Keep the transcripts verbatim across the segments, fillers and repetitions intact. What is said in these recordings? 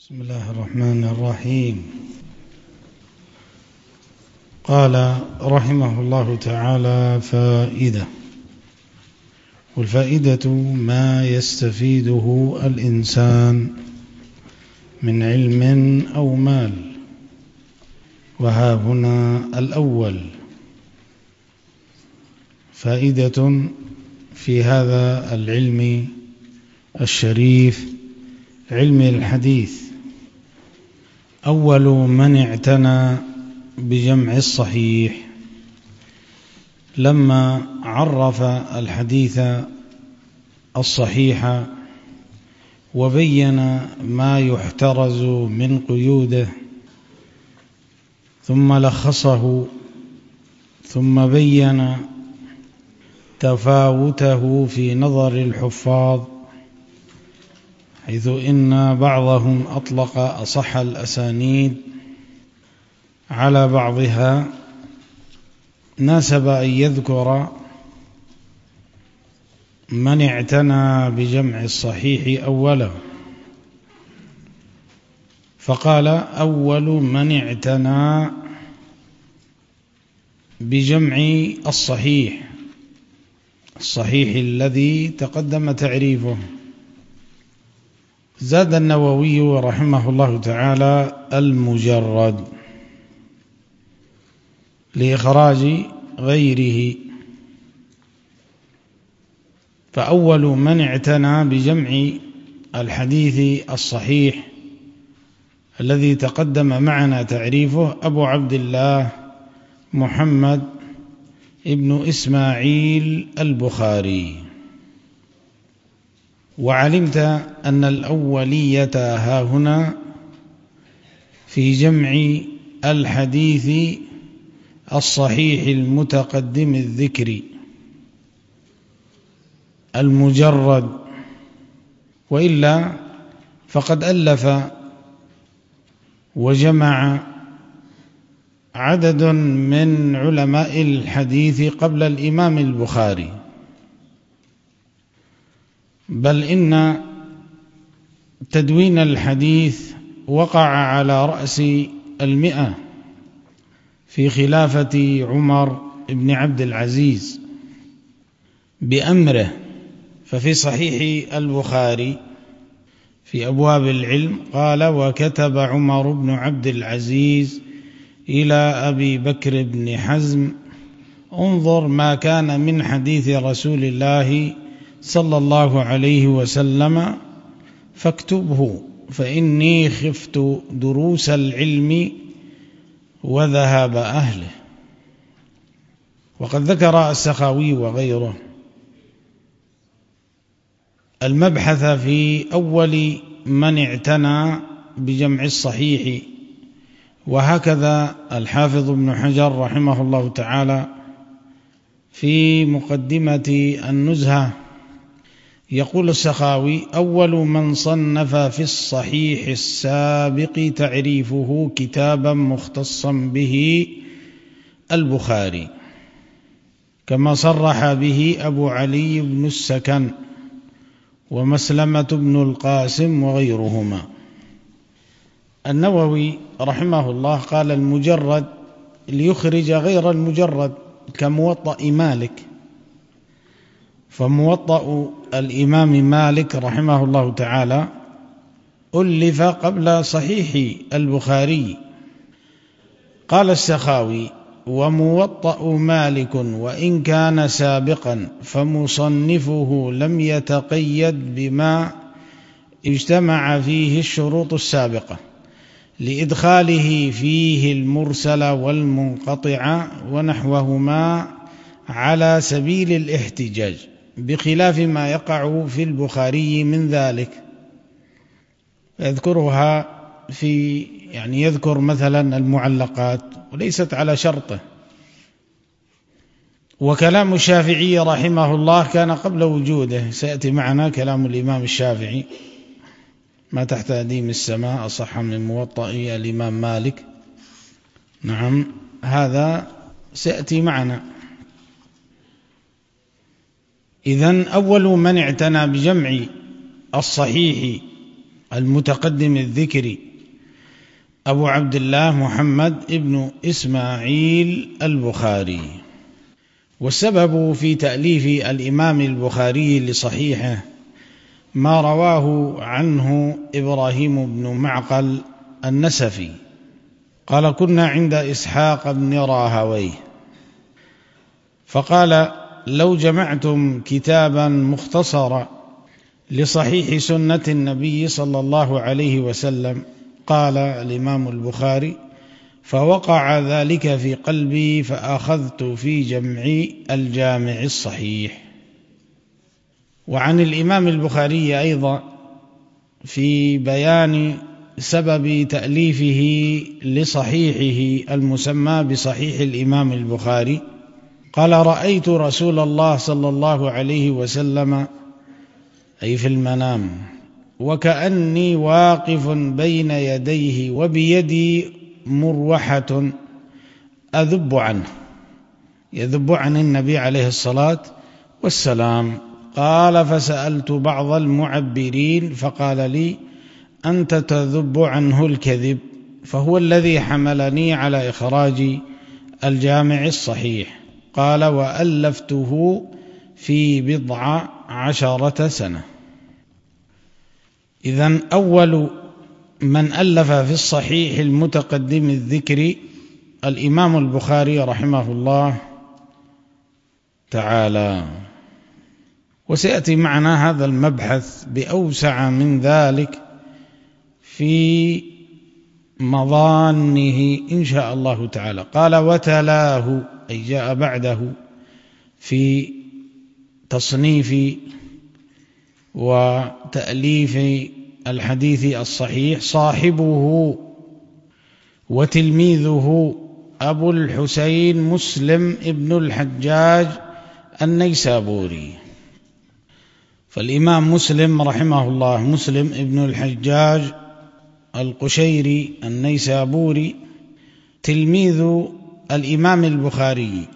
بسم الله الرحمن الرحيم. قال رحمه الله تعالى: فائدة. والفائدة ما يستفيده الإنسان من علم أو مال. وها هنا الأول فائدة في هذا العلم الشريف، علم الحديث. أول من اعتنى بجمع الصحيح لما عرف الحديث الصحيح وبين ما يحترز من قيوده، ثم لخصه، ثم بين تفاوته في نظر الحفاظ، حيث إن بعضهم أطلق أصح الأسانيد على بعضها. ناسب أن يذكر من اعتنى بجمع الصحيح أولا، فقال: أول من اعتنى بجمع الصحيح، الصحيح الذي تقدم تعريفه. زاد النووي رحمه الله تعالى: المجرد، لإخراج غيره. فأول من اعتنى بجمع الحديث الصحيح الذي تقدم معنا تعريفه أبو عبد الله محمد ابن إسماعيل البخاري. وعلمت أن الأولية ها هنا في جمع الحديث الصحيح المتقدم الذكر المجرد، وإلا فقد ألف وجمع عدد من علماء الحديث قبل الإمام البخاري، بل إن تدوين الحديث وقع على رأس المئة في خلافة عمر بن عبد العزيز بأمره. ففي صحيح البخاري في أبواب العلم قال: وكتب عمر بن عبد العزيز إلى أبي بكر بن حزم: انظر ما كان من حديث رسول الله صلى الله عليه وسلم فاكتبه، فإني خفت دروس العلم وذهاب أهله. وقد ذكر السخاوي وغيره المبحث في أول من اعتنى بجمع الصحيح، وهكذا الحافظ ابن حجر رحمه الله تعالى في مقدمة النزهة يقول السخاوي: أول من صنف في الصحيح السابق تعريفه كتابا مختصا به البخاري، كما صرح به أبو علي بن السكن ومسلمة بن القاسم وغيرهما. النووي رحمه الله قال: المجرد ليخرج غير المجرد، كموطأ مالك. فموطأ الإمام مالك رحمه الله تعالى ألف قبل صحيح البخاري. قال السخاوي: وموطأ مالك وإن كان سابقا فمصنفه لم يتقيد بما اجتمع فيه الشروط السابقة، لإدخاله فيه المرسل والمنقطع ونحوهما على سبيل الاحتجاج، بخلاف ما يقع في البخاري من ذلك. يذكرها في يعني يذكر مثلا المعلقات وليست على شرطه. وكلام الشافعي رحمه الله كان قبل وجوده، سيأتي معنا كلام الإمام الشافعي: ما تحت أديم السماء أصح من موطأ الإمام مالك. نعم، هذا سيأتي معنا. إذن أول من اعتنى بجمع الصحيح المتقدم الذكر أبو عبد الله محمد ابن إسماعيل البخاري. والسبب في تأليف الإمام البخاري لصحيحه ما رواه عنه إبراهيم بن معقل النسفي قال: كنا عند إسحاق بن راهويه فقال: لو جمعتم كتابا مختصرا لصحيح سنة النبي صلى الله عليه وسلم. قال الإمام البخاري: فوقع ذلك في قلبي فأخذت في جمع الجامع الصحيح. وعن الإمام البخاري أيضا في بيان سبب تأليفه لصحيحه المسمى بصحيح الإمام البخاري قال: رأيت رسول الله صلى الله عليه وسلم أي في المنام وكأني واقف بين يديه وبيدي مروحة أذب عنه، يذب عن النبي عليه الصلاة والسلام. قال: فسألت بعض المعبرين فقال لي: أنت تذب عنه الكذب، فهو الذي حملني على إخراج الجامع الصحيح. قال: وألفته في بضع عشرة سنة. إذن أول من ألف في الصحيح المتقدم الذكر الإمام البخاري رحمه الله تعالى. وسيأتي معنا هذا المبحث بأوسع من ذلك في مظانه إن شاء الله تعالى. قال: وتلاه أي جاء بعده في تصنيف وتأليف الحديث الصحيح صاحبه وتلميذه أبو الحسين مسلم ابن الحجاج النيسابوري. فالإمام مسلم رحمه الله مسلم ابن الحجاج القشيري النيسابوري تلميذ الإمام البخاري.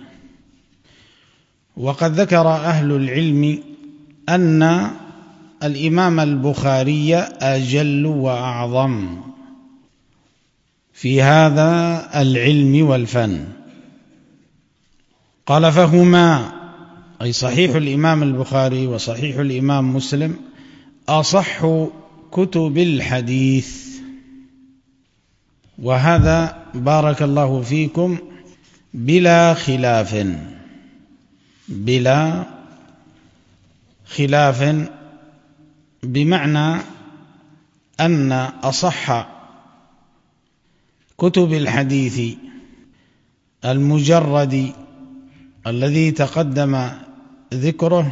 وقد ذكر أهل العلم أن الإمام البخاري أجل وأعظم في هذا العلم والفن. قال: فهما أي صحيح الإمام البخاري وصحيح الإمام مسلم أصح كتب الحديث. وهذا بارك الله فيكم بلا خلاف، بلا خلاف، بمعنى أن أصح كتب الحديث المجرد الذي تقدم ذكره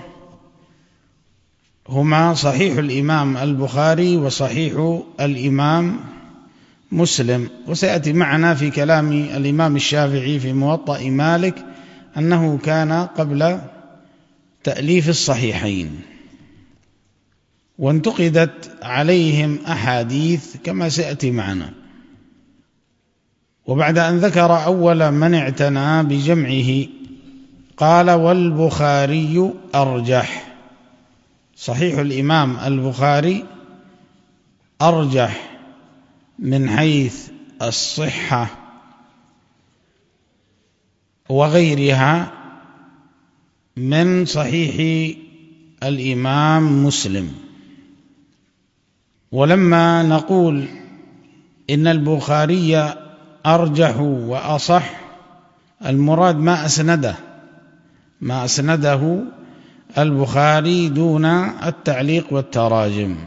هما صحيح الإمام البخاري وصحيح الإمام مسلم. وسيأتي معنا في كلام الإمام الشافعي في موطأ مالك أنه كان قبل تأليف الصحيحين، وانتقدت عليهم أحاديث كما سيأتي معنا. وبعد أن ذكر أول من اعتنى بجمعه قال: والبخاري أرجح. صحيح الإمام البخاري أرجح من حيث الصحة وغيرها من صحيح الإمام مسلم. ولما نقول إن البخاري أرجح وأصح المراد ما أسنده ما أسنده البخاري دون التعليق والتراجم.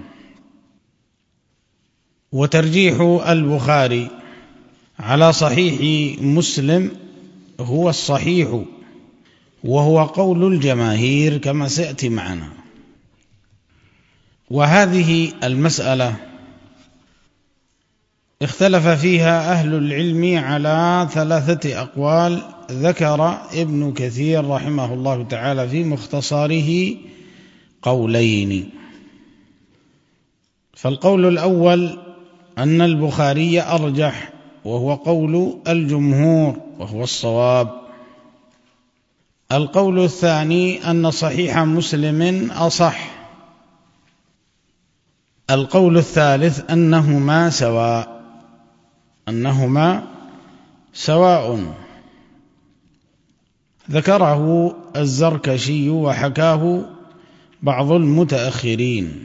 وترجيح البخاري على صحيح مسلم هو الصحيح، وهو قول الجماهير كما سيأتي معنا. وهذه المسألة اختلف فيها أهل العلم على ثلاثة أقوال ذكر ابن كثير رحمه الله تعالى في مختصره قولين. فالقول الأول أن البخاري أرجح، وهو قول الجمهور وهو الصواب. القول الثاني أن صحيح مسلم أصح، القول الثالث أنهما سواء أنهما سواء ذكره الزركشي وحكاه بعض المتأخرين.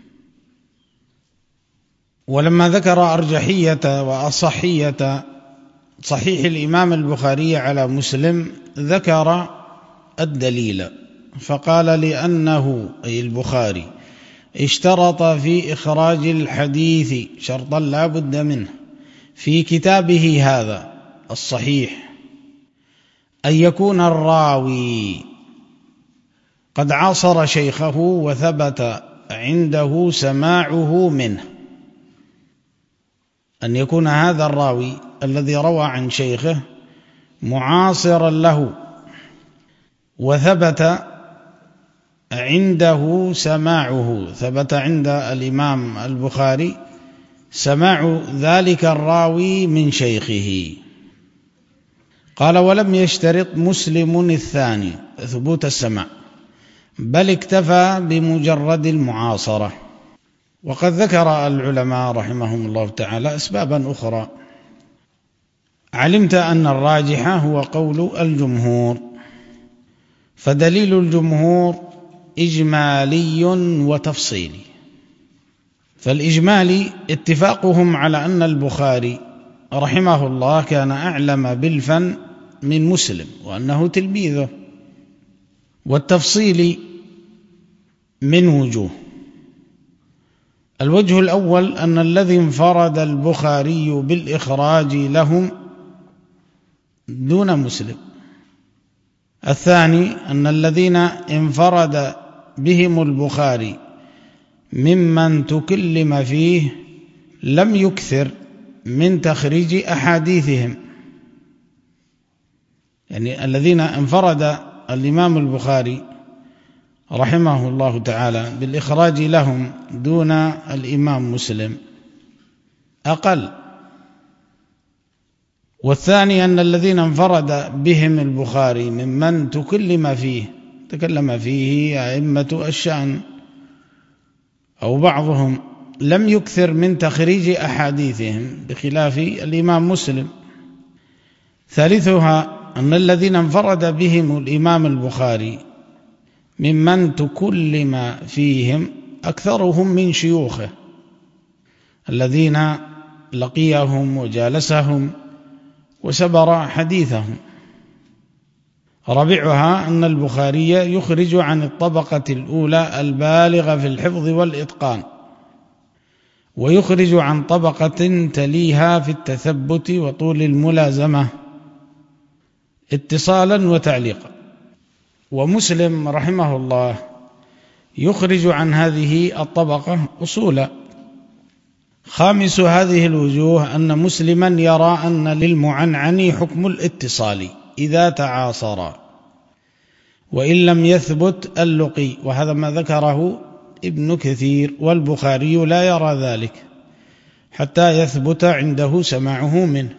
ولما ذكر أرجحية وأصحية صحيح الإمام البخاري على مسلم ذكر الدليل فقال لأنه أي البخاري اشترط في إخراج الحديث شرطا لا بد منه في كتابه هذا الصحيح أن يكون الراوي قد عاصر شيخه وثبت عنده سماعه منه، أن يكون هذا الراوي الذي روى عن شيخه معاصرا له وثبت عنده سماعه، ثبت عند الإمام البخاري سماع ذلك الراوي من شيخه. قال ولم يشترط مسلم الثاني ثبوت السماع بل اكتفى بمجرد المعاصرة. وقد ذكر العلماء رحمهم الله تعالى أسبابا أخرى. علمت أن الراجح هو قول الجمهور، فدليل الجمهور إجمالي وتفصيلي. فالإجمالي اتفاقهم على أن البخاري رحمه الله كان أعلم بالفن من مسلم وأنه تلميذه، والتفصيل من وجوه. الوجه الأول أن الذي انفرد البخاري بالإخراج لهم دون مسلم. الثاني أن الذين انفرد بهم البخاري ممن تكلم فيه لم يكثر من تخريج أحاديثهم، يعني الذين انفرد الإمام البخاري رحمه الله تعالى بالإخراج لهم دون الإمام مسلم أقل. والثاني أن الذين انفرد بهم البخاري ممن تكلم فيه تكلم فيه أئمة الشأن أو بعضهم لم يكثر من تخريج أحاديثهم بخلاف الإمام مسلم. ثالثها أن الذين انفرد بهم الإمام البخاري ممن تكلم فيهم أكثرهم من شيوخه الذين لقيهم وجالسهم وسبر حديثهم. رابعها أن البخاري يخرج عن الطبقة الأولى البالغة في الحفظ والإتقان، ويخرج عن طبقة تليها في التثبت وطول الملازمة اتصالا وتعليقا. ومسلم رحمه الله يخرج عن هذه الطبقة أصولا. خامس هذه الوجوه أن مسلما يرى أن للمعنعن حكم الاتصال إذا تعاصر وإن لم يثبت اللقي، وهذا ما ذكره ابن كثير، والبخاري لا يرى ذلك حتى يثبت عنده سماعه منه.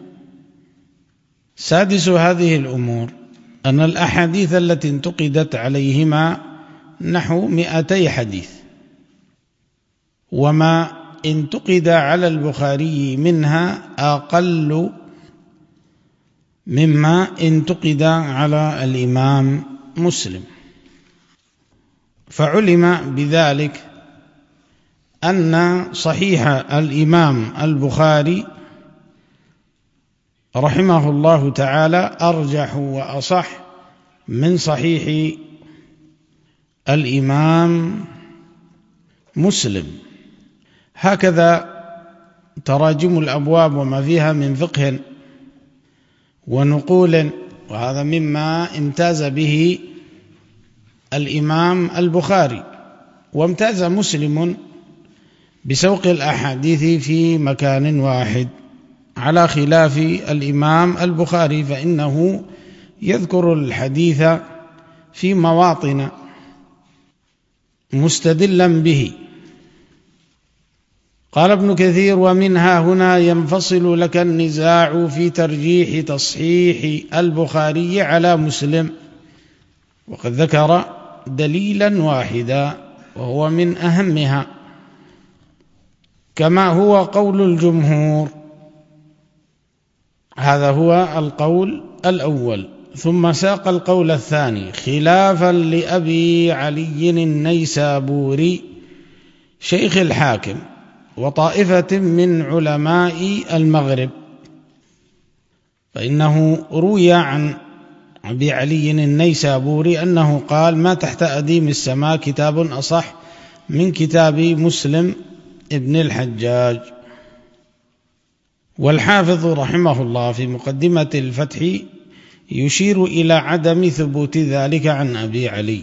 سادس هذه الأمور أن الأحاديث التي انتقدت عليهما نحو مئتي حديث، وما انتقد على البخاري منها أقل مما انتقد على الإمام مسلم. فعلم بذلك أن صحيح الإمام البخاري رحمه الله تعالى أرجح وأصح من صحيح الإمام مسلم. هكذا تراجم الأبواب وما فيها من فقه ونقول، وهذا مما امتاز به الإمام البخاري. وامتاز مسلم بسوق الأحاديث في مكان واحد على خلاف الإمام البخاري، فإنه يذكر الحديث في مواطن مستدلا به. قال ابن كثير: ومنها هنا ينفصل لك النزاع في ترجيح تصحيح البخاري على مسلم، وقد ذكر دليلا واحدا وهو من أهمها. كما هو قول الجمهور. هذا هو القول الأول. ثم ساق القول الثاني خلافا لأبي علي النيسابوري شيخ الحاكم وطائفة من علماء المغرب، فإنه روي عن أبي علي النيسابوري أنه قال: ما تحت أديم السماء كتاب أصح من كتاب مسلم ابن الحجاج. والحافظ رحمه الله في مقدمة الفتح يشير إلى عدم ثبوت ذلك عن أبي علي.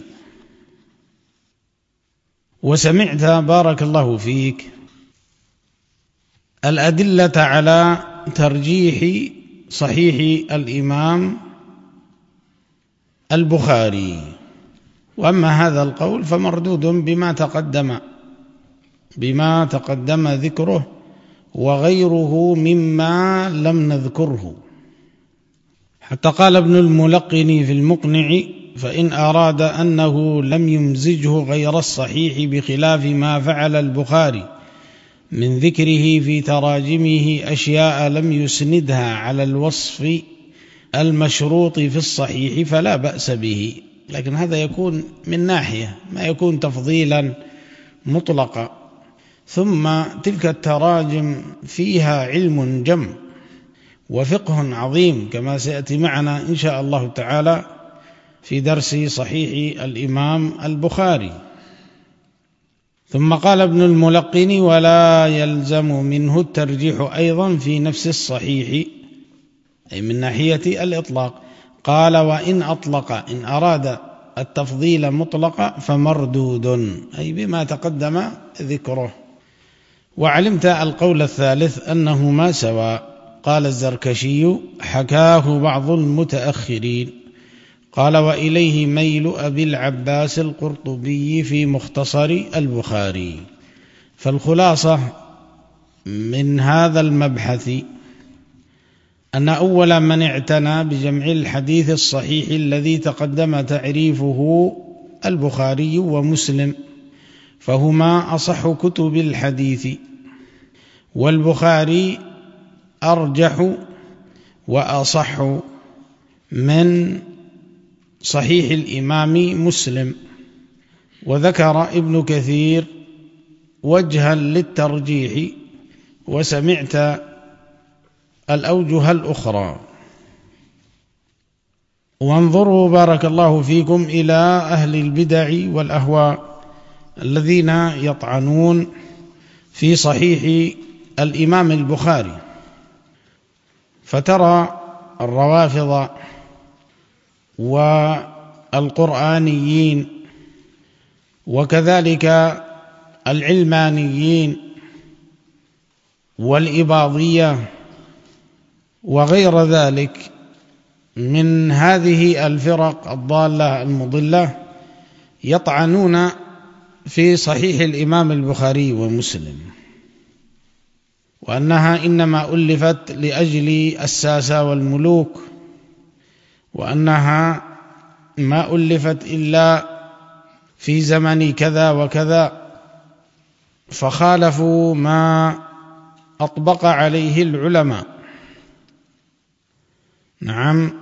وسمعت بارك الله فيك الأدلة على ترجيح صحيح الإمام البخاري، وأما هذا القول فمردود بما تقدم بما تقدم ذكره وغيره مما لم نذكره. حتى قال ابن الملقن في المقنع: فإن أراد أنه لم يمزجه غير الصحيح بخلاف ما فعل البخاري من ذكره في تراجمه أشياء لم يسندها على الوصف المشروط في الصحيح فلا بأس به، لكن هذا يكون من ناحية، ما يكون تفضيلا مطلقا. ثم تلك التراجم فيها علم جم وفقه عظيم كما سيأتي معنا إن شاء الله تعالى في درس صحيح الإمام البخاري. ثم قال ابن الملقن: ولا يلزم منه الترجيح أيضا في نفس الصحيح، أي من ناحية الإطلاق. قال: وإن أطلق، إن أراد التفضيل مطلق فمردود، أي بما تقدم ذكره. وعلمت القول الثالث أنهما سواء. قال الزركشي: حكاه بعض المتأخرين. قال: وإليه ميل أبي العباس القرطبي في مختصر البخاري. فالخلاصة من هذا المبحث أن أول من اعتنى بجمع الحديث الصحيح الذي تقدم تعريفه البخاري ومسلم، فهما أصح كتب الحديث، والبخاري أرجح وأصح من صحيح الإمام مسلم. وذكر ابن كثير وجها للترجيح، وسمعت الأوجه الأخرى. وانظروا بارك الله فيكم إلى أهل البدع والأهواء الذين يطعنون في صحيح الإمام البخاري، فترى الروافض والقرآنيين وكذلك العلمانيين والإباضية وغير ذلك من هذه الفرق الضالة المضلة يطعنون في صحيح الإمام البخاري ومسلم، وأنها إنما ألفت لأجل الساسة والملوك، وأنها ما ألفت إلا في زمن كذا وكذا، فخالفوا ما أطبق عليه العلماء. نعم،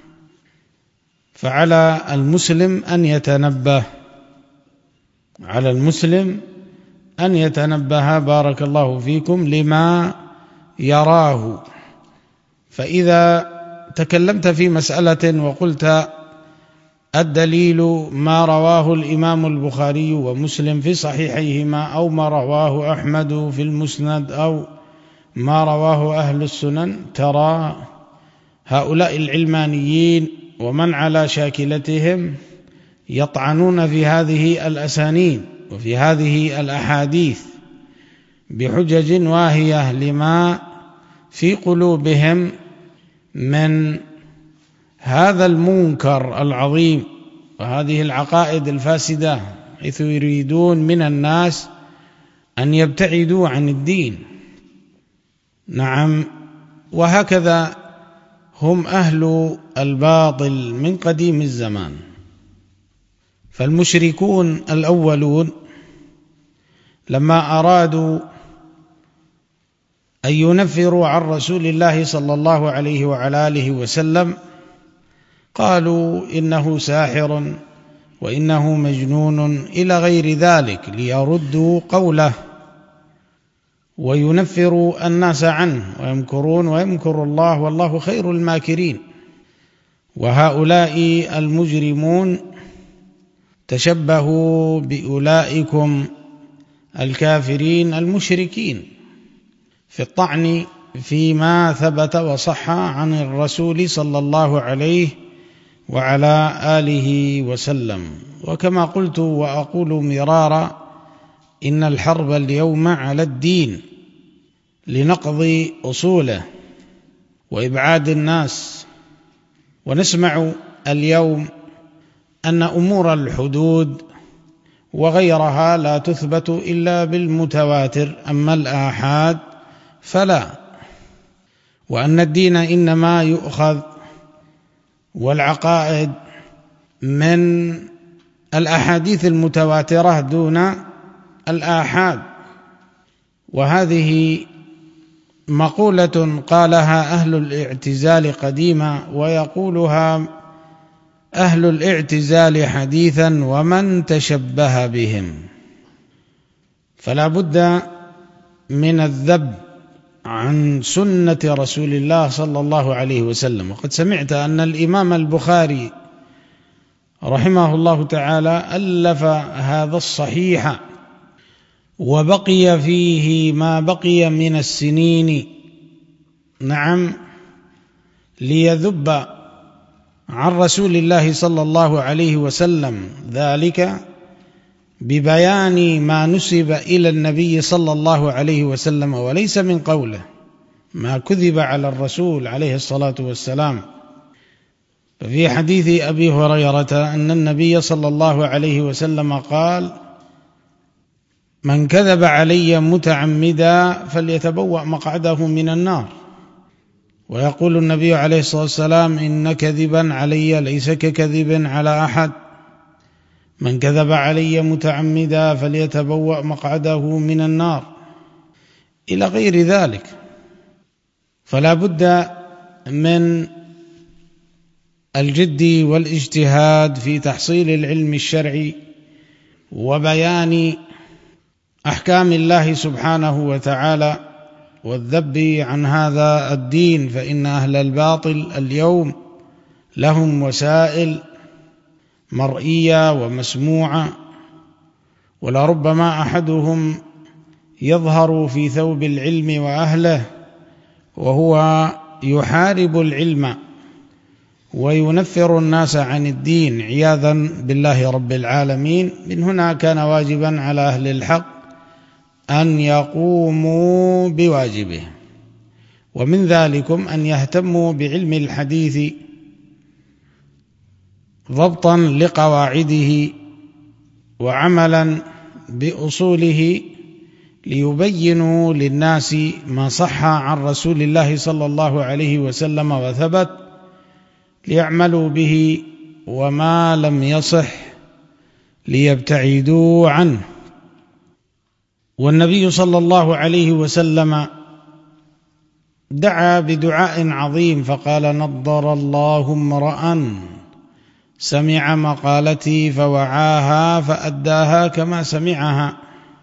فعلى المسلم أن يتنبه على المسلم أن يتنبه بارك الله فيكم لما يراه. فإذا تكلمت في مسألة وقلت الدليل ما رواه الإمام البخاري ومسلم في صحيحيهما، أو ما رواه أحمد في المسند، أو ما رواه أهل السنن، ترى هؤلاء العلمانيين ومن على شاكلتهم يطعنون في هذه الأسانيد وفي هذه الأحاديث بحجج واهية لما في قلوبهم من هذا المنكر العظيم وهذه العقائد الفاسدة، حيث يريدون من الناس أن يبتعدوا عن الدين. نعم، وهكذا هم أهل الباطل من قديم الزمان. فالمشركون الأولون لما أرادوا أن ينفروا عن رسول الله صلى الله عليه وعلى آله وسلم، قالوا إنه ساحر وإنه مجنون إلى غير ذلك، ليردوا قوله وينفروا الناس عنه، ويمكرون ويمكر الله والله خير الماكرين. وهؤلاء المجرمون تشبهوا بأولئكم الكافرين المشركين في الطعن فيما ثبت وصح عن الرسول صلى الله عليه وعلى آله وسلم. وكما قلت وأقول مرارا، إن الحرب اليوم على الدين لنقض أصوله وإبعاد الناس. ونسمع اليوم أن أمور الحدود وغيرها لا تثبت إلا بالمتواتر، أما الآحاد فلا، وأن الدين إنما يؤخذ والعقائد من الأحاديث المتواترة دون الآحاد. وهذه مقولة قالها أهل الاعتزال قديما، ويقولها أهل الاعتزال حديثا ومن تشبه بهم. فلا بد من الذب عن سنة رسول الله صلى الله عليه وسلم. وقد سمعت أن الإمام البخاري رحمه الله تعالى ألف هذا الصحيح وبقي فيه ما بقي من السنين، نعم، ليذب عن رسول الله صلى الله عليه وسلم، ذلك ببيان ما نسب إلى النبي صلى الله عليه وسلم وليس من قوله، ما كذب على الرسول عليه الصلاة والسلام. ففي حديث أبي هريرة أن النبي صلى الله عليه وسلم قال: من كذب علي متعمدا فليتبوأ مقعده من النار. ويقول النبي عليه الصلاة والسلام: إن كذبا علي ليس ككذب على أحد، من كذب علي متعمدا فليتبوأ مقعده من النار، إلى غير ذلك. فلا بد من الجد والاجتهاد في تحصيل العلم الشرعي وبيان أحكام الله سبحانه وتعالى والذب عن هذا الدين، فإن أهل الباطل اليوم لهم وسائل مرئية ومسموعة، ولربما أحدهم يظهر في ثوب العلم وأهله وهو يحارب العلم وينفر الناس عن الدين عياذا بالله رب العالمين. من هنا كان واجبا على أهل الحق أن يقوموا بواجبه، ومن ذلكم أن يهتموا بعلم الحديث ضبطا لقواعده وعملا بأصوله، ليبينوا للناس ما صح عن رسول الله صلى الله عليه وسلم وثبت ليعملوا به، وما لم يصح ليبتعدوا عنه. والنبي صلى الله عليه وسلم دعا بدعاء عظيم فقال: نضر الله امرأ سمع مقالتي فوعاها فأداها كما سمعها.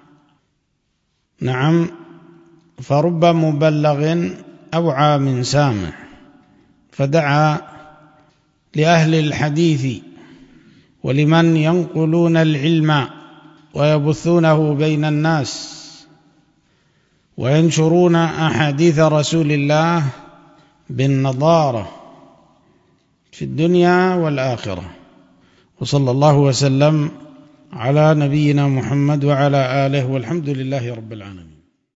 نعم، فرب مبلغ أوعى من سامع. فدعا لأهل الحديث ولمن ينقلون العلم ويبثونه بين الناس وينشرون أحاديث رسول الله بالنضارة في الدنيا والآخرة. وصلى الله وسلم على نبينا محمد وعلى آله، والحمد لله رب العالمين.